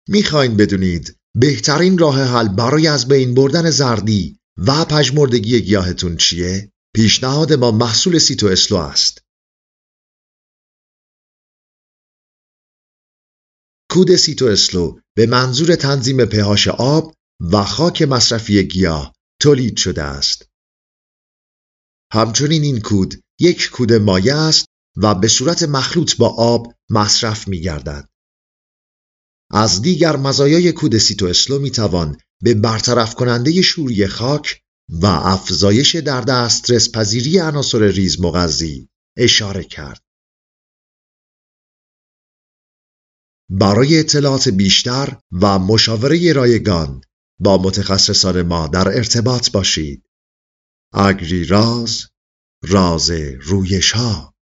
میخواین بدونید بهترین راه حل برای از بین بردن زردی و پژمردگی گیاهتون چیه؟ پیشنهاد ما محصول سیتو اسلو است. کود سیتو اسلو به منظور تنظیم pH آب و خاک مصرفی گیاه تولید شده است. همچنین این کود یک کود مایع است و به صورت مخلوط با آب مصرف می‌گردد. از دیگر مزایای کود سیتو اسلو می‌توان به برطرف کننده شوری خاک و افزایش در دسترس پذیری عناصر ریز مغذی اشاره کرد. برای اطلاعات بیشتر و مشاوره رایگان با متخصصان ما در ارتباط باشید. اگریراز، راز رویش‌ها.